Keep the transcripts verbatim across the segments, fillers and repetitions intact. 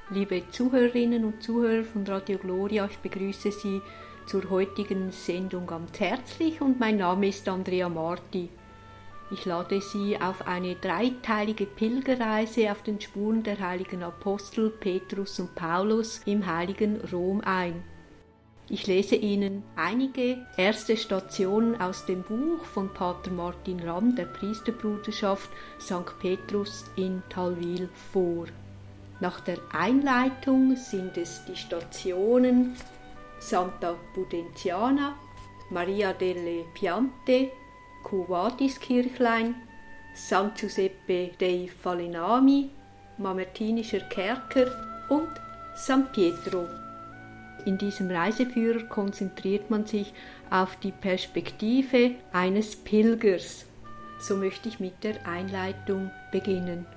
Liebe Zuhörerinnen und Zuhörer von Radio Gloria, ich begrüße Sie zur heutigen Sendung ganz herzlich und mein Name ist Andrea Marti. Ich lade Sie auf eine dreiteilige Pilgerreise auf den Spuren der heiligen Apostel Petrus und Paulus im heiligen Rom ein. Ich lese Ihnen einige erste Stationen aus dem Buch von Pater Martin Ramm der Priesterbruderschaft Sankt Petrus in Talwil vor. Nach der Einleitung sind es die Stationen Santa Pudenziana, Maria delle Piante, Quo Vadis Kirchlein, San Giuseppe dei Falegnami, Mamertinischer Kerker und San Pietro. In diesem Reiseführer konzentriert man sich auf die Perspektive eines Pilgers. So möchte ich mit der Einleitung beginnen.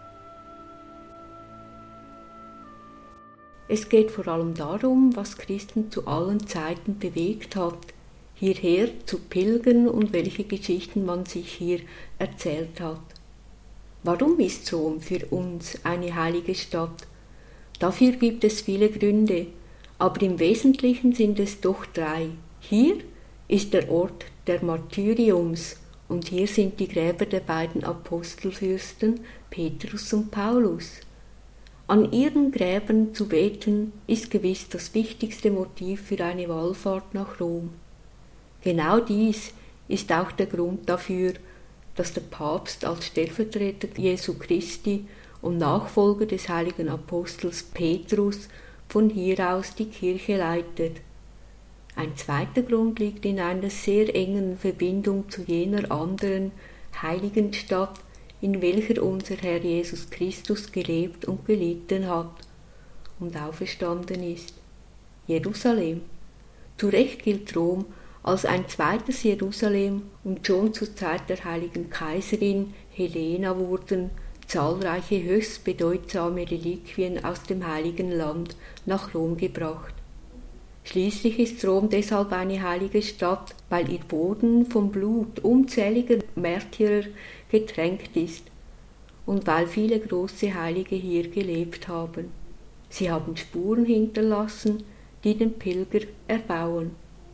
Es geht vor allem darum, was Christen zu allen Zeiten bewegt hat, hierher zu pilgern und welche Geschichten man sich hier erzählt hat. Warum ist Rom für uns eine heilige Stadt? Dafür gibt es viele Gründe, aber im Wesentlichen sind es doch drei. Hier ist der Ort der Martyriums und hier sind die Gräber der beiden Apostelfürsten Petrus und Paulus. An ihren Gräbern zu beten, ist gewiss das wichtigste Motiv für eine Wallfahrt nach Rom. Genau dies ist auch der Grund dafür, dass der Papst als Stellvertreter Jesu Christi und Nachfolger des heiligen Apostels Petrus von hier aus die Kirche leitet. Ein zweiter Grund liegt in einer sehr engen Verbindung zu jener anderen heiligen Stadt, in welcher unser Herr Jesus Christus gelebt und gelitten hat und auferstanden ist, Jerusalem. Zu Recht gilt Rom als ein zweites Jerusalem und schon zur Zeit der heiligen Kaiserin Helena wurden zahlreiche höchst bedeutsame Reliquien aus dem heiligen Land nach Rom gebracht. Schließlich ist Rom deshalb eine heilige Stadt, weil ihr Boden vom Blut unzähliger Märtyrer getränkt ist und weil viele große Heilige hier gelebt haben. Sie haben Spuren hinterlassen, die den Pilger erbauen.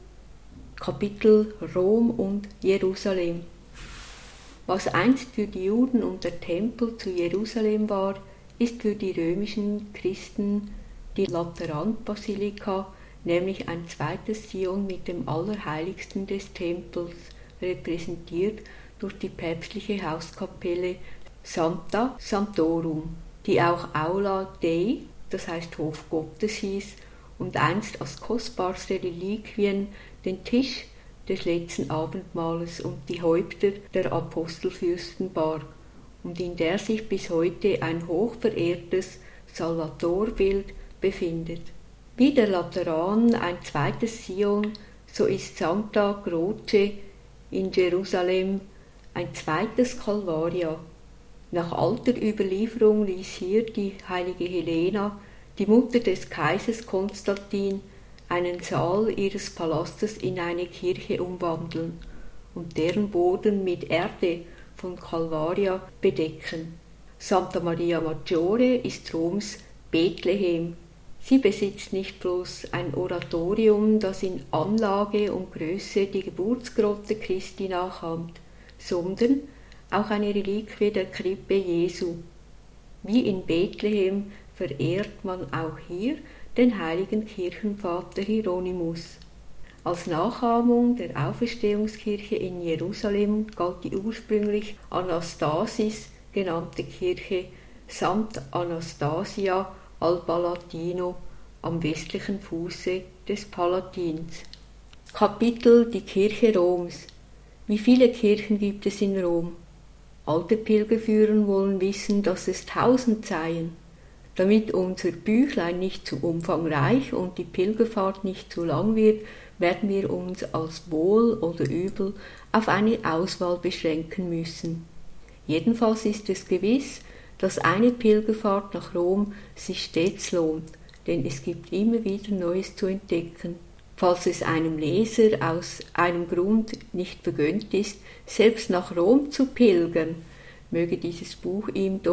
Kapitel Rom und Jerusalem. Was einst für die Juden und der Tempel zu Jerusalem war, ist für die römischen Christen die Lateranbasilika, nämlich ein zweites Sion mit dem Allerheiligsten des Tempels, repräsentiert durch die päpstliche Hauskapelle Sancta Sanctorum, die auch Aula Dei, das heißt Hof Gottes, hieß und einst als kostbarste Reliquien den Tisch des letzten Abendmahles und die Häupter der Apostelfürsten barg und in der sich bis heute ein hochverehrtes Salvatorbild befindet. Wie der Lateran ein zweites Sion, so ist Sancta Croce in Jerusalem ein zweites Calvaria. Nach alter Überlieferung ließ hier die heilige Helena, die Mutter des Kaisers Konstantin, einen Saal ihres Palastes in eine Kirche umwandeln und deren Boden mit Erde von Calvaria bedecken. Santa Maria Maggiore ist Roms Bethlehem. Sie besitzt nicht bloß ein Oratorium, das in Anlage und Größe die Geburtsgrotte Christi nachahmt, sondern auch eine Reliquie der Krippe Jesu. Wie in Bethlehem verehrt man auch hier den heiligen Kirchenvater Hieronymus. Als Nachahmung der Auferstehungskirche in Jerusalem galt die ursprünglich Anastasis genannte Kirche Sant'Anastasia al Palatino am westlichen Fuße des Palatins. Kapitel Die Kirche Roms. Wie viele Kirchen gibt es in Rom? Alte Pilgerführer wollen wissen, dass es tausend seien. Damit unser Büchlein nicht zu umfangreich und die Pilgerfahrt nicht zu lang wird, werden wir uns als wohl oder übel auf eine Auswahl beschränken müssen. Jedenfalls ist es gewiss, dass eine Pilgerfahrt nach Rom sich stets lohnt, denn es gibt immer wieder Neues zu entdecken. Falls es einem Leser aus einem Grund nicht vergönnt ist, selbst nach Rom zu pilgern, möge dieses Buch ihm doch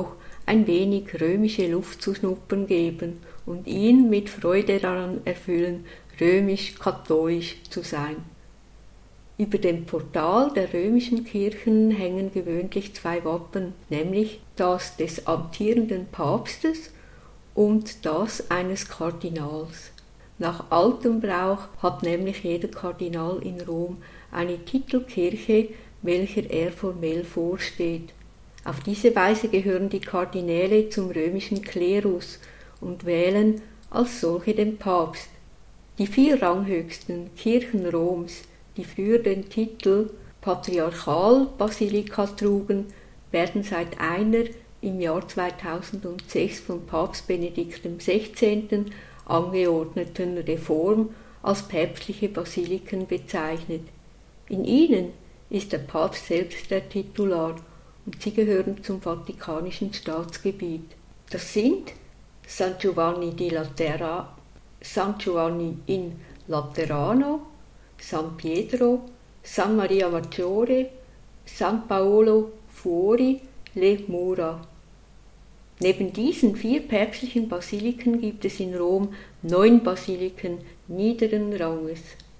ein wenig römische Luft zu schnuppern geben und ihn mit Freude daran erfüllen, römisch-katholisch zu sein. Über dem Portal der römischen Kirchen hängen gewöhnlich zwei Wappen, nämlich das des amtierenden Papstes und das eines Kardinals. Nach altem Brauch hat nämlich jeder Kardinal in Rom eine Titelkirche, welcher er formell vorsteht. Auf diese Weise gehören die Kardinäle zum römischen Klerus und wählen als solche den Papst. Die vier ranghöchsten Kirchen Roms, die früher den Titel Patriarchalbasilika trugen, werden seit einer im Jahr zweitausendsechs von Papst Benedikt der Sechzehnte angeordneten Reform als päpstliche Basiliken bezeichnet. In ihnen ist der Papst selbst der Titular und sie gehören zum vatikanischen Staatsgebiet. Das sind San Giovanni di Laterano, San Giovanni in Laterano, San Pietro, San Maria Maggiore, San Paolo fuori le Mura. Neben diesen vier päpstlichen Basiliken gibt es in Rom neun Basiliken niederen Ranges.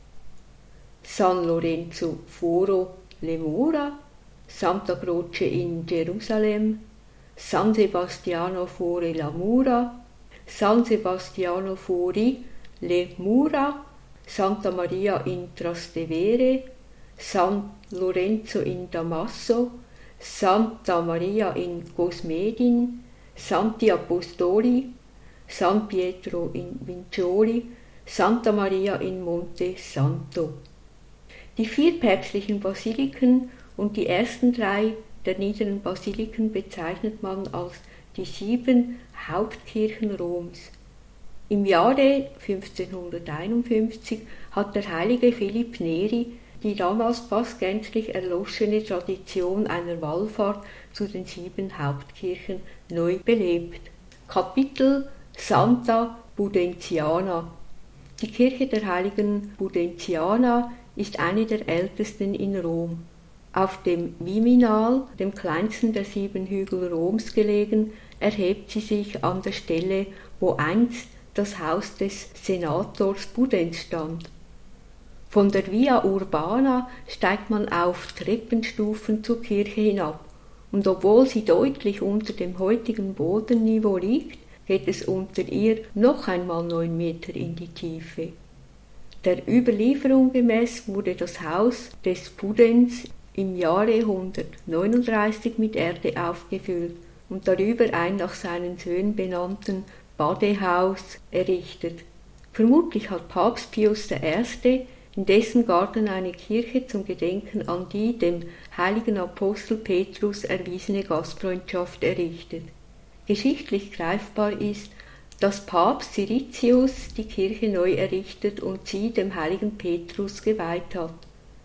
San Lorenzo fuori le Mura, Santa Croce in Gerusalem, San Sebastiano fuori la Mura, San Sebastiano fuori le Mura, Santa Maria in Trastevere, San Lorenzo in Damasso, Santa Maria in Cosmedin, Santi Apostoli, San Pietro in Vincioli, Santa Maria in Monte Santo. Die vier päpstlichen Basiliken und die ersten drei der niederen Basiliken bezeichnet man als die sieben Hauptkirchen Roms. Im Jahre fünfzehnhunderteinundfünfzig hat der heilige Philipp Neri die damals fast gänzlich erloschene Tradition einer Wallfahrt zu den sieben Hauptkirchen neu belebt. Kapitel Santa Pudentiana. Die Kirche der heiligen Pudentiana ist eine der ältesten in Rom. Auf dem Viminal, dem kleinsten der sieben Hügel Roms gelegen, erhebt sie sich an der Stelle, wo einst das Haus des Senators Pudens stand. Von der Via Urbana steigt man auf Treppenstufen zur Kirche hinab, und obwohl sie deutlich unter dem heutigen Bodenniveau liegt, geht es unter ihr noch einmal neun Meter in die Tiefe. Der Überlieferung gemäß wurde das Haus des Pudens im Jahre hundertneununddreißig mit Erde aufgefüllt und darüber ein nach seinen Söhnen benannten Badehaus errichtet. Vermutlich hat Papst Pius der Erste in dessen Garten eine Kirche zum Gedenken an die dem heiligen Apostel Petrus erwiesene Gastfreundschaft errichtet. Geschichtlich greifbar ist, dass Papst Siricius die Kirche neu errichtet und sie dem heiligen Petrus geweiht hat.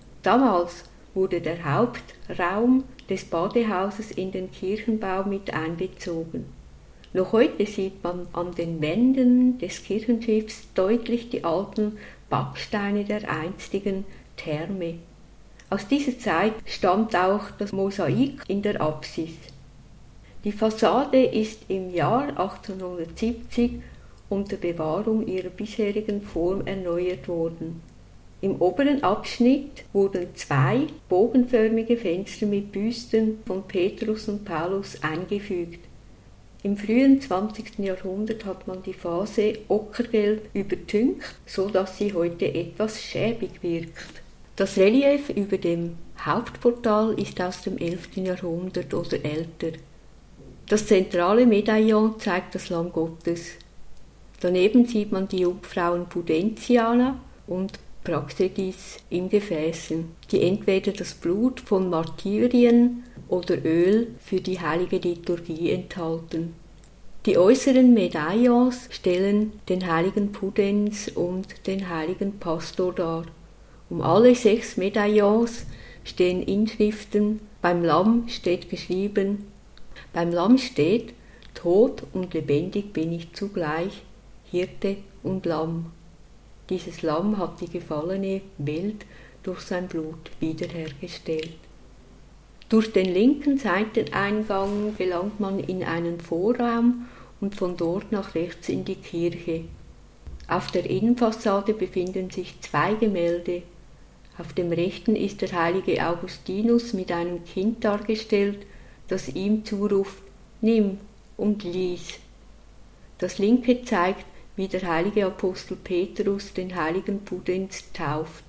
Damals wurde der Hauptraum des Badehauses in den Kirchenbau mit einbezogen. Noch heute sieht man an den Wänden des Kirchenschiffs deutlich die alten Backsteine der einstigen Therme. Aus dieser Zeit stammt auch das Mosaik in der Apsis. Die Fassade ist im Jahr achtzehnhundertsiebzig unter Bewahrung ihrer bisherigen Form erneuert worden. Im oberen Abschnitt wurden zwei bogenförmige Fenster mit Büsten von Petrus und Paulus eingefügt. Im frühen zwanzigsten Jahrhundert hat man die Phase ockergelb übertüncht, so dass sie heute etwas schäbig wirkt. Das Relief über dem Hauptportal ist aus dem elften Jahrhundert oder älter. Das zentrale Medaillon zeigt das Lamm Gottes. Daneben sieht man die Jungfrauen Pudentiana und Praxedis in Gefäßen, die entweder das Blut von Martyrien oder Öl für die heilige Liturgie enthalten. Die äußeren Medaillons stellen den heiligen Pudens und den heiligen Pastor dar. Um alle sechs Medaillons stehen Inschriften, beim Lamm steht geschrieben, beim Lamm steht, tot und lebendig bin ich zugleich, Hirte und Lamm. Dieses Lamm hat die gefallene Welt durch sein Blut wiederhergestellt. Durch den linken Seiteneingang gelangt man in einen Vorraum und von dort nach rechts in die Kirche. Auf der Innenfassade befinden sich zwei Gemälde. Auf dem rechten ist der heilige Augustinus mit einem Kind dargestellt, das ihm zuruft: Nimm und lies. Das linke zeigt, wie der heilige Apostel Petrus den heiligen Pudenz tauft.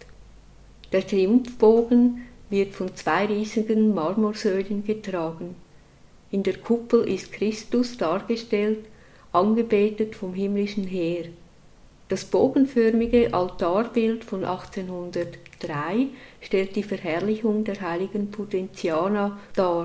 Der Triumphbogen wird von zwei riesigen Marmorsäulen getragen. In der Kuppel ist Christus dargestellt, angebetet vom himmlischen Heer. Das bogenförmige Altarbild von achtzehnhundertdrei stellt die Verherrlichung der heiligen Pudentiana dar.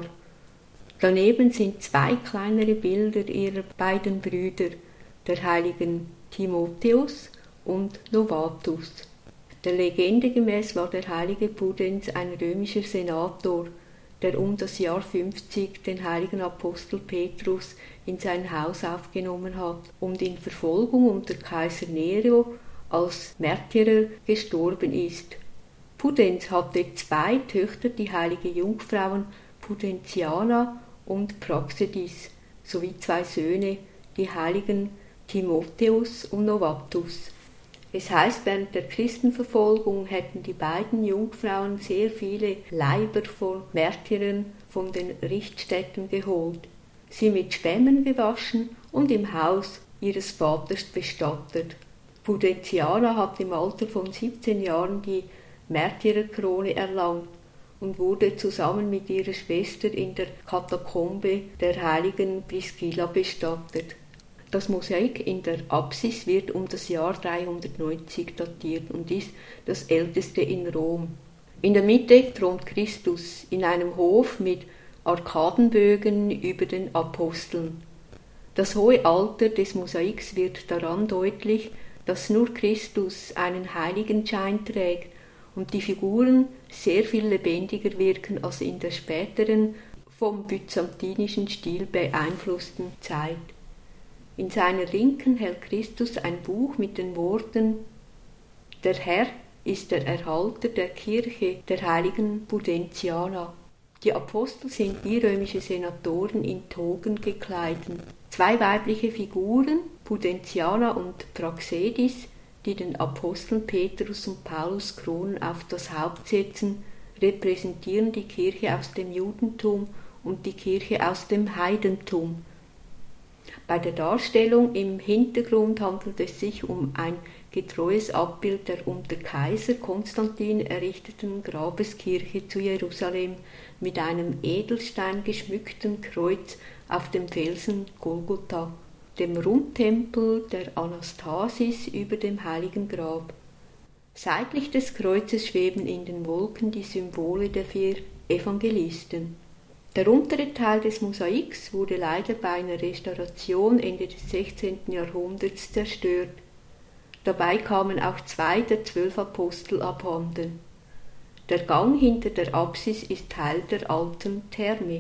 Daneben sind zwei kleinere Bilder ihrer beiden Brüder, der heiligen Timotheus und Novatus. Der Legende gemäß war der heilige Pudenz ein römischer Senator, der um das Jahr fünfzig den heiligen Apostel Petrus in sein Haus aufgenommen hat und in Verfolgung unter Kaiser Nero als Märtyrer gestorben ist. Pudenz hatte zwei Töchter, die heilige Jungfrauen Pudentiana und Praxedis, sowie zwei Söhne, die heiligen Timotheus und Novatus. Es heißt, während der Christenverfolgung hätten die beiden Jungfrauen sehr viele Leiber von Märtyrern von den Richtstätten geholt, sie mit Schwämmen gewaschen und im Haus ihres Vaters bestattet. Pudentiana hat im Alter von siebzehn Jahren die Märtyrerkrone erlangt und wurde zusammen mit ihrer Schwester in der Katakombe der heiligen Priscilla bestattet. Das Mosaik in der Apsis wird um das Jahr dreihundertneunzig datiert und ist das älteste in Rom. In der Mitte thront Christus in einem Hof mit Arkadenbögen über den Aposteln. Das hohe Alter des Mosaiks wird daran deutlich, dass nur Christus einen Heiligenschein trägt und die Figuren sehr viel lebendiger wirken als in der späteren, vom byzantinischen Stil beeinflussten Zeit. In seiner Linken hält Christus ein Buch mit den Worten: Der Herr ist der Erhalter der Kirche der heiligen Pudentiana. Die Apostel sind wie römische Senatoren in Togen gekleidet. Zwei weibliche Figuren, Pudentiana und Praxedis, die den Aposteln Petrus und Paulus Kronen auf das Haupt setzen, repräsentieren die Kirche aus dem Judentum und die Kirche aus dem Heidentum. Bei der Darstellung im Hintergrund handelt es sich um ein getreues Abbild der unter Kaiser Konstantin errichteten Grabeskirche zu Jerusalem mit einem Edelstein geschmückten Kreuz auf dem Felsen Golgotha, dem Rundtempel der Anastasis über dem heiligen Grab. Seitlich des Kreuzes schweben in den Wolken die Symbole der vier Evangelisten. Der untere Teil des Mosaiks wurde leider bei einer Restauration Ende des sechzehnten Jahrhunderts zerstört. Dabei kamen auch zwei der zwölf Apostel abhanden. Der Gang hinter der Apsis ist Teil der alten Therme.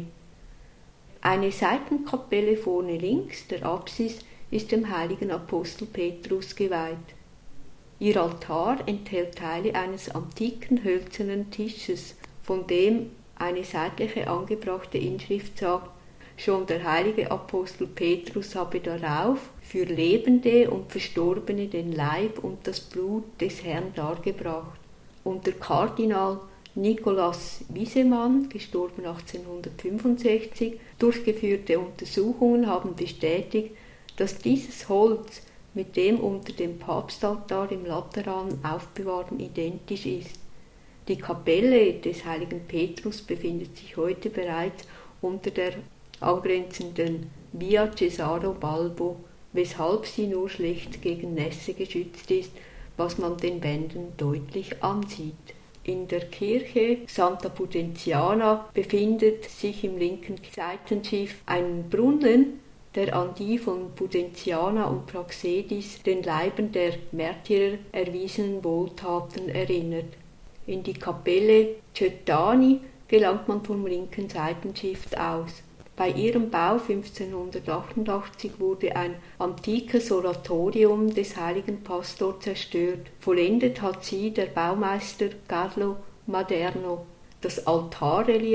Eine Seitenkapelle vorne links der Apsis ist dem heiligen Apostel Petrus geweiht. Ihr Altar enthält Teile eines antiken hölzernen Tisches, von dem eine seitliche angebrachte Inschrift sagt: Schon der heilige Apostel Petrus habe darauf für Lebende und Verstorbene den Leib und das Blut des Herrn dargebracht. Und der Kardinal Nikolaus Wiesemann, gestorben achtzehnhundertfünfundsechzig, durchgeführte Untersuchungen haben bestätigt, dass dieses Holz mit dem unter dem Papstaltar im Lateran aufbewahrten identisch ist. Die Kapelle des heiligen Petrus befindet sich heute bereits unter der angrenzenden Via Cesaro Balbo, weshalb sie nur schlecht gegen Nässe geschützt ist, was man den Wänden deutlich ansieht. In der Kirche Santa Pudentiana befindet sich im linken Seitenschiff ein Brunnen, der an die von Pudentiana und Praxedis den Leibern der Märtyrer erwiesenen Wohltaten erinnert. In die Kapelle Cetani gelangt man vom linken Seitenschiff aus. Bei ihrem Bau fünfzehnhundertachtundachtzig wurde ein antikes Oratorium des heiligen Pastor zerstört. Vollendet hat sie der Baumeister Carlo Maderno. Das Altarrelief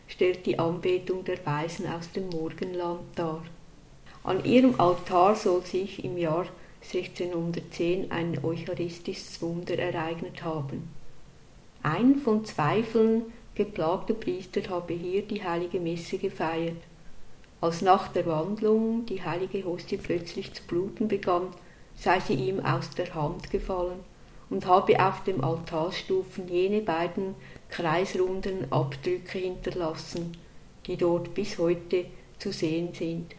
stellt die Anbetung der Weisen aus dem Morgenland dar. An ihrem Altar soll sich im Jahr sechzehnhundertzehn ein eucharistisches Wunder ereignet haben. Ein von Zweifeln geplagter Priester habe hier die heilige Messe gefeiert. Als nach der Wandlung die heilige Hostie plötzlich zu bluten begann, sei sie ihm aus der Hand gefallen und habe auf dem Altarstufen jene beiden kreisrunden Abdrücke hinterlassen, die dort bis heute zu sehen sind.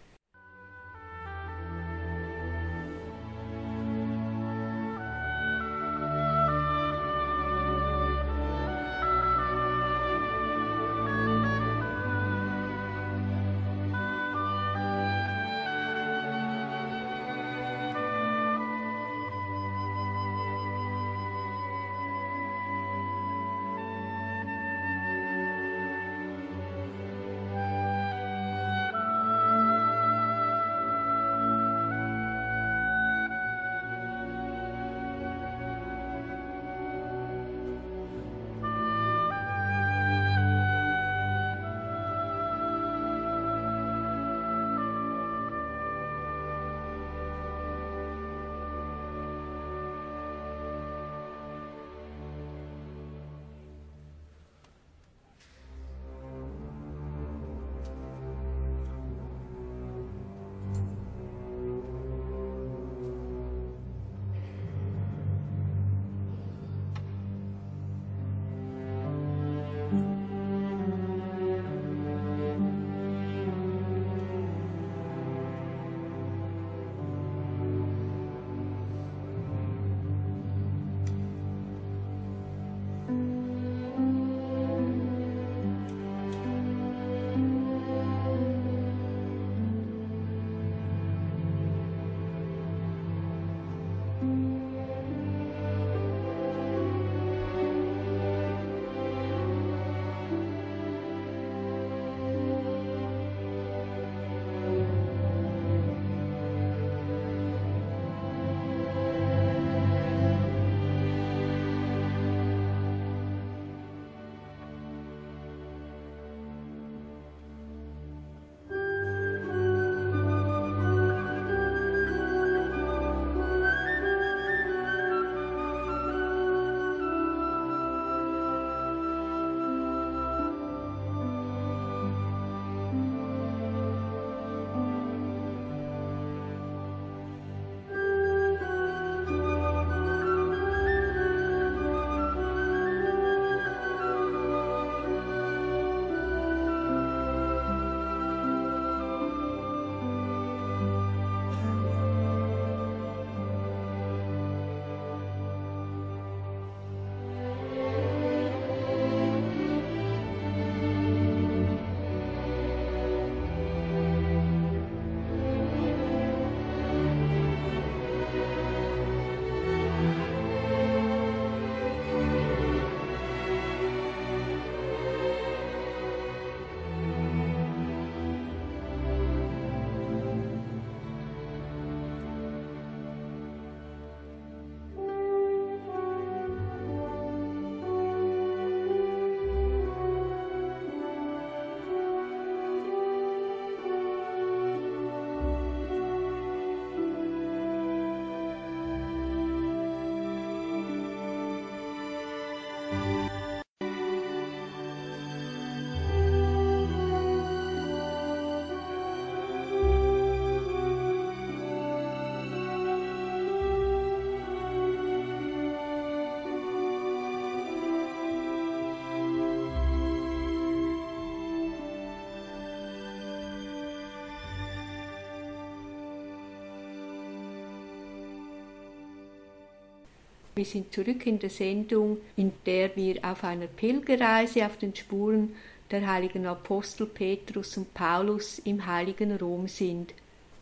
Wir sind zurück in der Sendung, in der wir auf einer Pilgerreise auf den Spuren der heiligen Apostel Petrus und Paulus im heiligen Rom sind.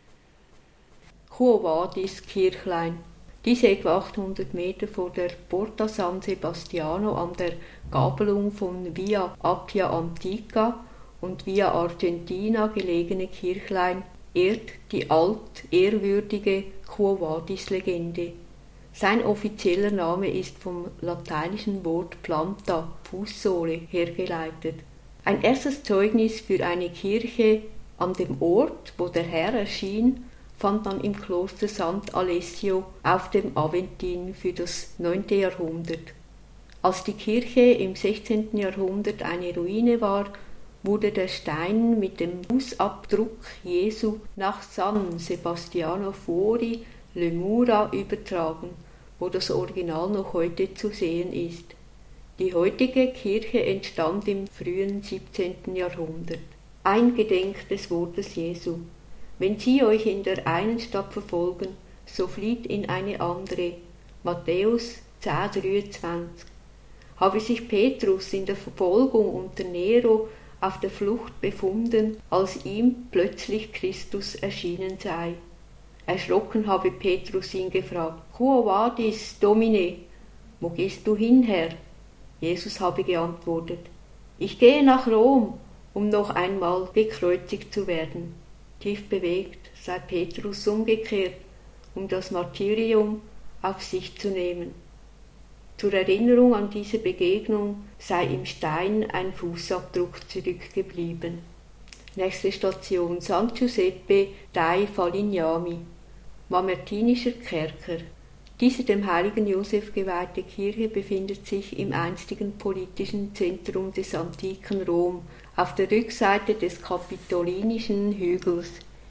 Quo Vadis Kirchlein. Diese etwa achthundert Meter vor der Porta San Sebastiano an der Gabelung von Via Appia Antica und Via Argentina gelegene Kirchlein ehrt die alt-ehrwürdige Quo Vadis-Legende. Sein offizieller Name ist vom lateinischen Wort planta, Fußsohle, hergeleitet. Ein erstes Zeugnis für eine Kirche an dem Ort, wo der Herr erschien, fand man im Kloster Sant Alessio auf dem Aventin für das neunte Jahrhundert. Als die Kirche im sechzehnten Jahrhundert eine Ruine war, wurde der Stein mit dem Fußabdruck Jesu nach San Sebastiano fuori le Mura übertragen, wo das Original noch heute zu sehen ist. Die heutige Kirche entstand im frühen siebzehnten Jahrhundert. Eingedenk des Wortes Jesu. Wenn sie euch in der einen Stadt verfolgen, so flieht in eine andere. Matthäus zehn dreiundzwanzig. Habe sich Petrus in der Verfolgung unter Nero auf der Flucht befunden, als ihm plötzlich Christus erschienen sei. Erschrocken habe Petrus ihn gefragt, Quo vadis, Domine? Wo gehst du hin, Herr? Jesus habe geantwortet, ich gehe nach Rom, um noch einmal gekreuzigt zu werden. Tief bewegt sei Petrus umgekehrt, um das Martyrium auf sich zu nehmen. Zur Erinnerung an diese Begegnung sei im Stein ein Fußabdruck zurückgeblieben. Nächste Station San Giuseppe dei Falegnami, mamertinischer Kerker. Diese dem heiligen Josef geweihte Kirche befindet sich im einstigen politischen Zentrum des antiken Rom, auf der Rückseite des kapitolinischen Hügels.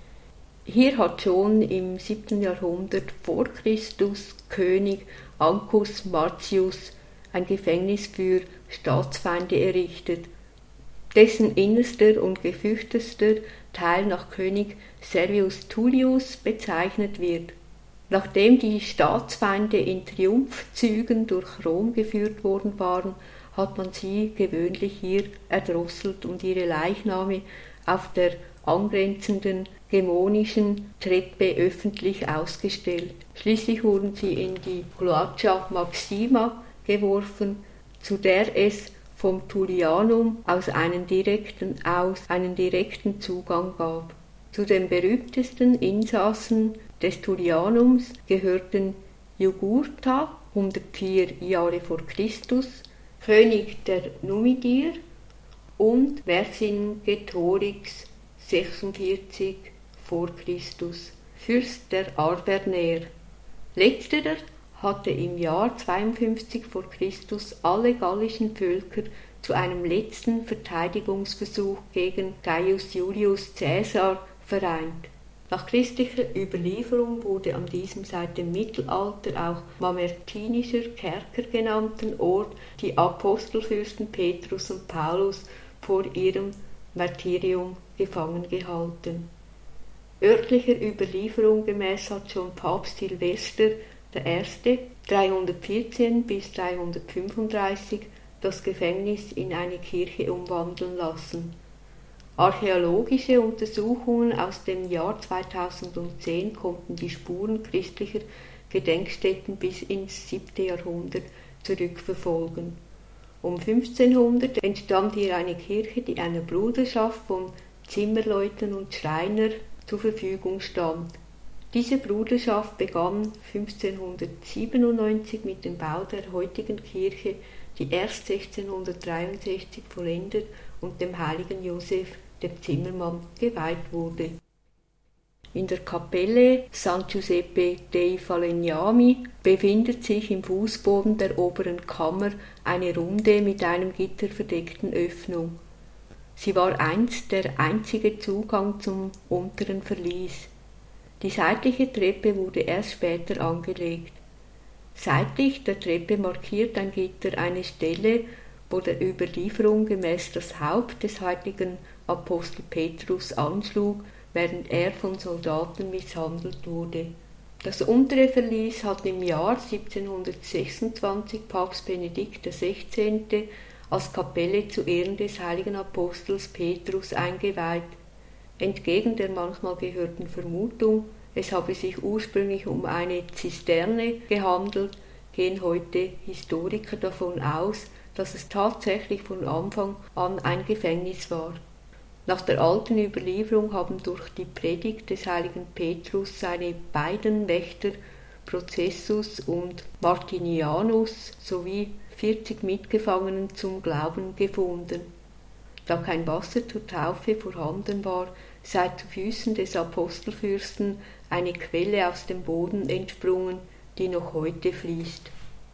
Hier hat schon im siebten Jahrhundert vor Christus König Ancus Marcius ein Gefängnis für Staatsfeinde errichtet, dessen innerster und gefürchtetster Teil nach König Servius Tullius bezeichnet wird. Nachdem die Staatsfeinde in Triumphzügen durch Rom geführt worden waren, hat man sie gewöhnlich hier erdrosselt und ihre Leichname auf der angrenzenden Gemonischen Treppe öffentlich ausgestellt. Schließlich wurden sie in die Gloacia Maxima geworfen, zu der es vom Tullianum aus einen direkten, aus einen direkten Zugang gab. Zu den berühmtesten Insassen des Tullianums gehörten Jugurtha, hundertvier Jahre vor Christus, König der Numidier, und Vercingetorix, sechsundvierzig vor Christus, Fürst der Arverner. Letzterer hatte im Jahr zweiundfünfzig vor Christus alle gallischen Völker zu einem letzten Verteidigungsversuch gegen Gaius Julius Caesar vereint. Nach christlicher Überlieferung wurde an diesem seit dem Mittelalter auch mamertinischer Kerker genannten Ort die Apostelfürsten Petrus und Paulus vor ihrem Martyrium gefangen gehalten. Örtlicher Überlieferung gemäß hat schon Papst Silvester I. dreihundertvierzehn bis dreihundertfünfunddreißig das Gefängnis in eine Kirche umwandeln lassen. Archäologische Untersuchungen aus dem Jahr zweitausendzehn konnten die Spuren christlicher Gedenkstätten bis ins siebte Jahrhundert zurückverfolgen. Um fünfzehnhundert entstand hier eine Kirche, die einer Bruderschaft von Zimmerleuten und Schreiner zur Verfügung stand. Diese Bruderschaft begann fünfzehnhundertsiebenundneunzig mit dem Bau der heutigen Kirche, die erst sechzehnhundertdreiundsechzig vollendet und dem heiligen Josef, dem Zimmermann, geweiht wurde. In der Kapelle San Giuseppe dei Falegnami befindet sich im Fußboden der oberen Kammer eine Runde mit einem gitterverdeckten Öffnung. Sie war einst der einzige Zugang zum unteren Verlies. Die seitliche Treppe wurde erst später angelegt. Seitlich der Treppe markiert ein Gitter eine Stelle, wo der Überlieferung gemäß das Haupt des heiligen Apostel Petrus anschlug, während er von Soldaten misshandelt wurde. Das untere Verlies hat im Jahr siebzehnhundertsechsundzwanzig Papst Benedikt der Sechzehnte als Kapelle zu Ehren des heiligen Apostels Petrus eingeweiht. Entgegen der manchmal gehörten Vermutung, es habe sich ursprünglich um eine Zisterne gehandelt, gehen heute Historiker davon aus, dass es tatsächlich von Anfang an ein Gefängnis war. Nach der alten Überlieferung haben durch die Predigt des heiligen Petrus seine beiden Wächter Processus und Martinianus sowie vierzig Mitgefangenen zum Glauben gefunden. da kein Wasser zur Taufe vorhanden war, sei zu Füßen des Apostelfürsten eine Quelle aus dem Boden entsprungen, die noch heute fließt.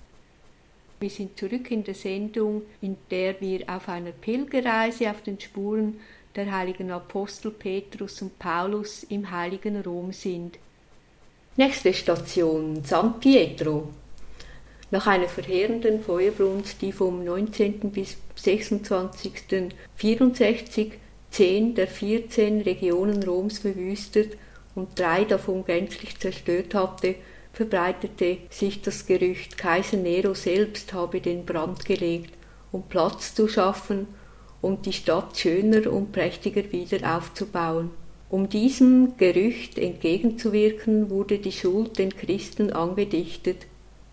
Wir sind zurück in der Sendung, in der wir auf einer Pilgerreise auf den Spuren der heiligen Apostel Petrus und Paulus im heiligen Rom sind. Nächste Station, San Pietro. Nach einer verheerenden Feuerbrunst, die vom neunzehnten bis sechsundzwanzigsten vierundsechzig zehn der vierzehn Regionen Roms verwüstet und drei davon gänzlich zerstört hatte, verbreitete sich das Gerücht, Kaiser Nero selbst habe den Brand gelegt, um Platz zu schaffen und die Stadt schöner und prächtiger wieder aufzubauen. Um diesem Gerücht entgegenzuwirken, wurde die Schuld den Christen angedichtet.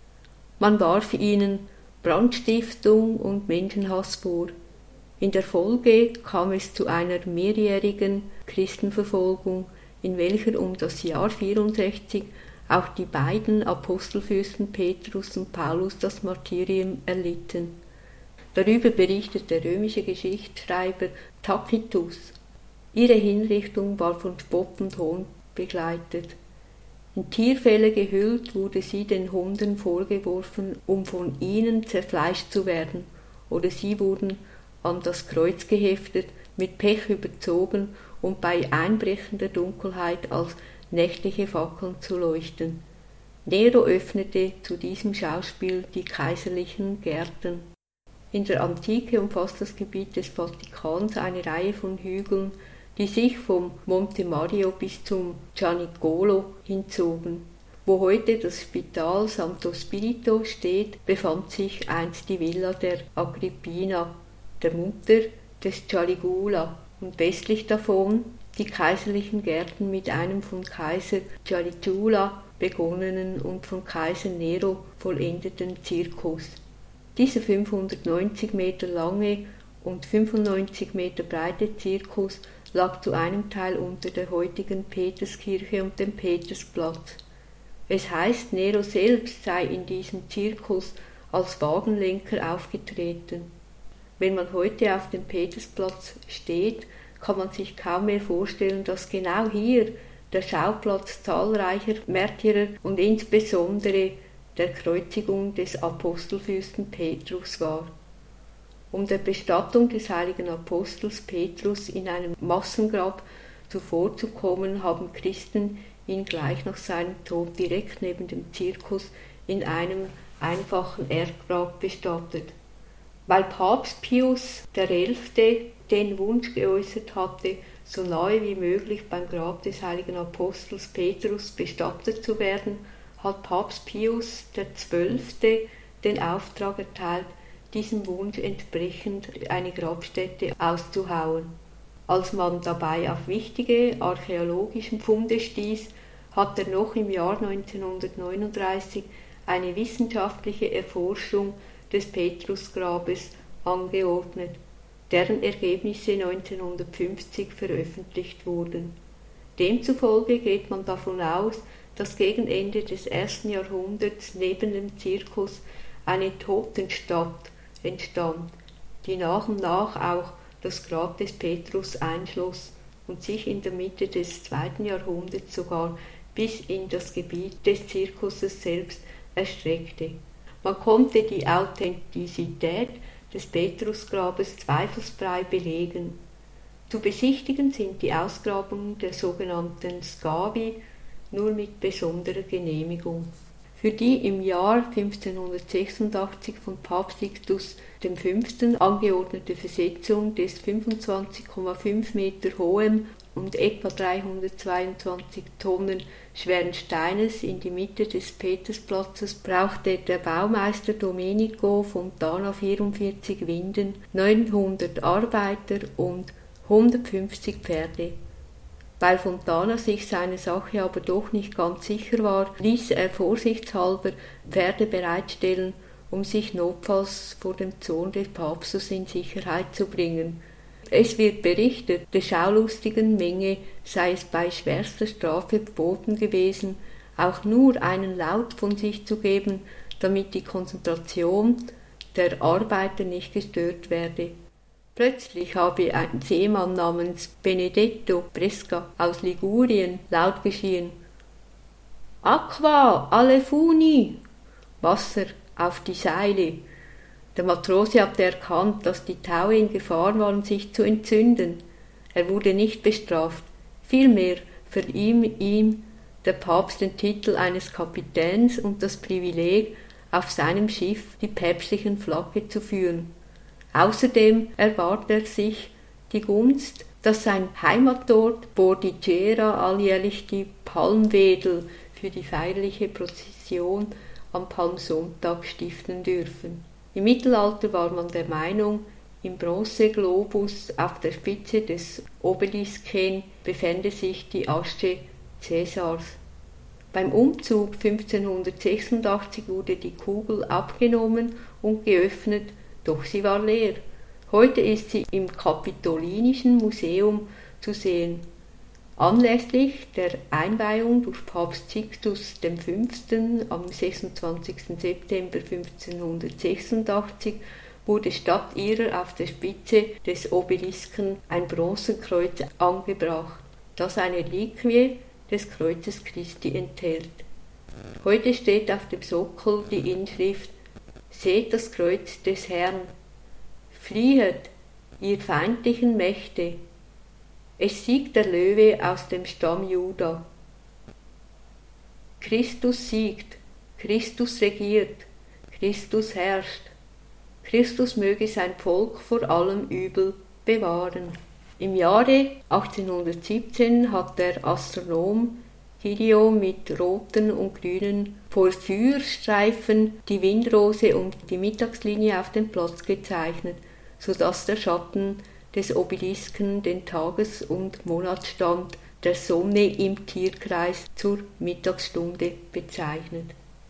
Man warf ihnen Brandstiftung und Menschenhass vor. In der Folge kam es zu einer mehrjährigen Christenverfolgung, in welcher um das Jahr vierundsechzig auch die beiden Apostelfürsten Petrus und Paulus das Martyrium erlitten. Darüber berichtet der römische Geschichtsschreiber Tacitus. Ihre Hinrichtung war von Spott und Hohn begleitet. In Tierfelle gehüllt wurde sie den Hunden vorgeworfen, um von ihnen zerfleischt zu werden, oder sie wurden an das Kreuz geheftet, mit Pech überzogen und bei einbrechender Dunkelheit als nächtliche Fackeln zu leuchten. Nero öffnete zu diesem Schauspiel die kaiserlichen Gärten. In der Antike umfasst das Gebiet des Vatikans eine Reihe von Hügeln, die sich vom Monte Mario bis zum Gianicolo hinzogen. Wo heute das Spital Santo Spirito steht, befand sich einst die Villa der Agrippina, der Mutter des Caligula, und westlich davon die kaiserlichen Gärten mit einem von Kaiser Caligula begonnenen und von Kaiser Nero vollendeten Circus. Dieser fünfhundertneunzig Meter lange und fünfundneunzig Meter breite Circus lag zu einem Teil unter der heutigen Peterskirche und dem Petersplatz. Es heißt, Nero selbst sei in diesem Circus als Wagenlenker aufgetreten. Wenn man heute auf dem Petersplatz steht, kann man sich kaum mehr vorstellen, dass genau hier der Schauplatz zahlreicher Märtyrer und insbesondere der Kreuzigung des Apostelfürsten Petrus war. Um der Bestattung des heiligen Apostels Petrus in einem Massengrab zuvorzukommen, haben Christen ihn gleich nach seinem Tod direkt neben dem Circus in einem einfachen Erdgrab bestattet. Weil Papst Pius der Elfte den Wunsch geäußert hatte, so nahe wie möglich beim Grab des heiligen Apostels Petrus bestattet zu werden, hat Papst Pius der Zwölfte den Auftrag erteilt, diesem Wunsch entsprechend eine Grabstätte auszuhauen. Als man dabei auf wichtige archäologische Funde stieß, hat er noch im Jahr neunzehnhundertneununddreißig eine wissenschaftliche Erforschung des Petrusgrabes angeordnet, deren Ergebnisse neunzehnhundertfünfzig veröffentlicht wurden. Demzufolge geht man davon aus, dass gegen Ende des ersten Jahrhunderts neben dem Circus eine Totenstadt entstand, die nach und nach auch das Grab des Petrus einschloss und sich in der Mitte des zweiten Jahrhunderts sogar bis in das Gebiet des Circuses selbst erstreckte. Man konnte die Authentizität des Petrusgrabes zweifelsfrei belegen. Zu besichtigen sind die Ausgrabungen der sogenannten Scavi nur mit besonderer Genehmigung. Für die im Jahr fünfzehnhundertsechsundachtzig von Papst Sixtus der Fünfte angeordnete Versetzung des fünfundzwanzig Komma fünf Meter hohen und etwa dreihundertzweiundzwanzig Tonnen schweren Steines in die Mitte des Petersplatzes brauchte der Baumeister Domenico Fontana vierundvierzig Winden, neunhundert Arbeiter und hundertfünfzig Pferde. Weil Fontana sich seiner Sache aber doch nicht ganz sicher war, ließ er vorsichtshalber Pferde bereitstellen, um sich notfalls vor dem Zorn des Papstes in Sicherheit zu bringen. Es wird berichtet, der schaulustigen Menge sei es bei schwerster Strafe verboten gewesen, auch nur einen Laut von sich zu geben, damit die Konzentration der Arbeiter nicht gestört werde. Plötzlich habe ein Seemann namens Benedetto Bresca aus Ligurien laut geschrien: »Aqua alle funi!« Wasser auf die Seile. Der Matrose hatte erkannt, dass die Taue in Gefahr waren, sich zu entzünden. Er wurde nicht bestraft. Vielmehr verlieh ihm der Papst den Titel eines Kapitäns und das Privileg, auf seinem Schiff die päpstlichen Flagge zu führen. Außerdem erbat er sich die Gunst, dass sein Heimatort Bordighera alljährlich die Palmwedel für die feierliche Prozession am Palmsonntag stiften dürfen. Im Mittelalter war man der Meinung, im Bronzeglobus auf der Spitze des Obelisken befände sich die Asche Cäsars. Beim Umzug fünfzehnhundertsechsundachtzig wurde die Kugel abgenommen und geöffnet, doch sie war leer. Heute ist sie im Kapitolinischen Museum zu sehen. Anlässlich der Einweihung durch Papst Sixtus der Fünfte am sechsundzwanzigsten September fünfzehnhundertsechsundachtzig wurde statt ihrer auf der Spitze des Obelisken ein Bronzenkreuz angebracht, das eine Reliquie des Kreuzes Christi enthält. Heute steht auf dem Sockel die Inschrift: »Seht das Kreuz des Herrn! Fliehet, ihr feindlichen Mächte! Es siegt der Löwe aus dem Stamm Juda. Christus siegt, Christus regiert, Christus herrscht. Christus möge sein Volk vor allem Übel bewahren.« Im Jahre achtzehnhundertsiebzehn hat der Astronom Giglio mit roten und grünen Porphyrstreifen die Windrose und die Mittagslinie auf den Platz gezeichnet, sodass der Schatten des Obelisken den Tages- und Monatsstand der Sonne im Tierkreis zur Mittagsstunde bezeichnet.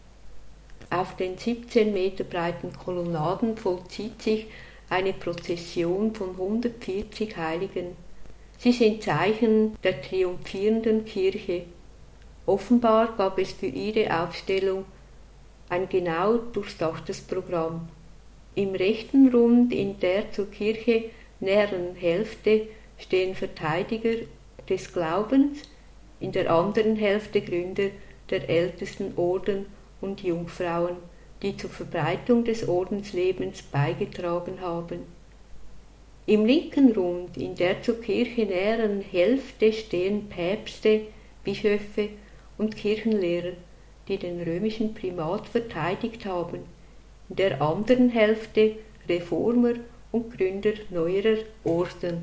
Auf den siebzehn Meter breiten Kolonnaden vollzieht sich eine Prozession von hundertvierzig Heiligen. Sie sind Zeichen der triumphierenden Kirche. Offenbar gab es für ihre Aufstellung ein genau durchdachtes Programm. Im rechten Rund in der zur Kirche näheren Hälfte stehen Verteidiger des Glaubens, in der anderen Hälfte Gründer der ältesten Orden und Jungfrauen, die zur Verbreitung des Ordenslebens beigetragen haben. Im linken Rund, in der zur Kirche näheren Hälfte, stehen Päpste, Bischöfe und Kirchenlehrer, die den römischen Primat verteidigt haben. In der anderen Hälfte Reformer und Gründer neuerer Orden.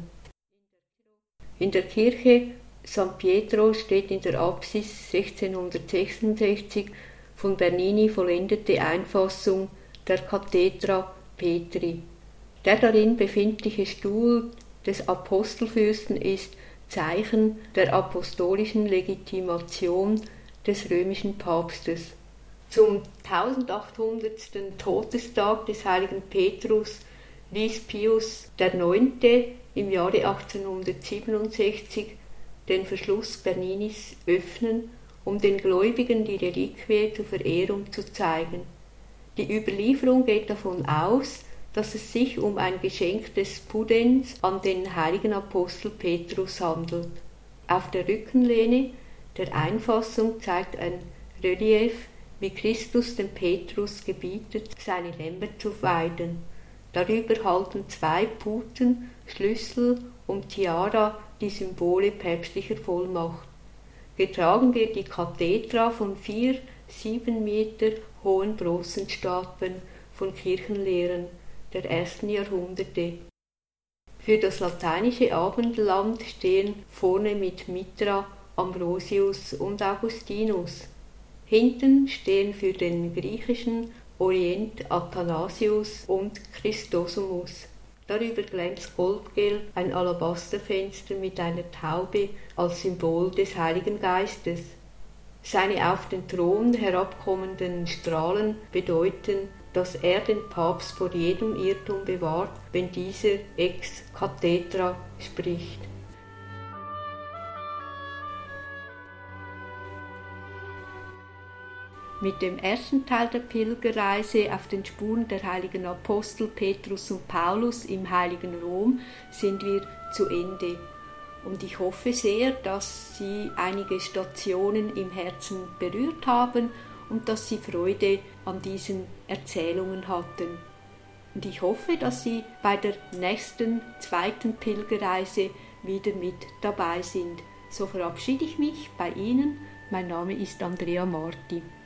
In der Kirche San Pietro steht in der Apsis sechzehnhundertsechsundsechzig von Bernini vollendete Einfassung der Cathedra Petri. Der darin befindliche Stuhl des Apostelfürsten ist Zeichen der apostolischen Legitimation des römischen Papstes. Zum tausendachthundertsten Todestag des heiligen Petrus ließ Pius der Neunte im Jahre achtzehnhundertsiebenundsechzig den Verschluss Berninis öffnen, um den Gläubigen die Reliquie zur Verehrung zu zeigen. Die Überlieferung geht davon aus, dass es sich um ein Geschenk des Pudens an den heiligen Apostel Petrus handelt. Auf der Rückenlehne der Einfassung zeigt ein Relief, wie Christus dem Petrus gebietet, seine Lämmer zu weiden. Darüber halten zwei Puten, Schlüssel und Tiara die Symbole päpstlicher Vollmacht. Getragen wird die Kathedra von vier sieben Meter hohen Bronzenstatuen von Kirchenlehrern der ersten Jahrhunderte. Für das lateinische Abendland stehen vorne mit Mitra Ambrosius und Augustinus. Hinten stehen für den griechischen Orient Athanasius und Christosumus. Darüber glänzt goldgelb ein Alabasterfenster mit einer Taube als Symbol des Heiligen Geistes. Seine auf den Thron herabkommenden Strahlen bedeuten, dass er den Papst vor jedem Irrtum bewahrt, wenn dieser ex cathedra spricht. Mit dem ersten Teil der Pilgerreise auf den Spuren der heiligen Apostel Petrus und Paulus im heiligen Rom sind wir zu Ende. Und ich hoffe sehr, dass Sie einige Stationen im Herzen berührt haben und dass Sie Freude an diesen Erzählungen hatten. Und ich hoffe, dass Sie bei der nächsten, zweiten Pilgerreise wieder mit dabei sind. So verabschiede ich mich bei Ihnen. Mein Name ist Andrea Marti.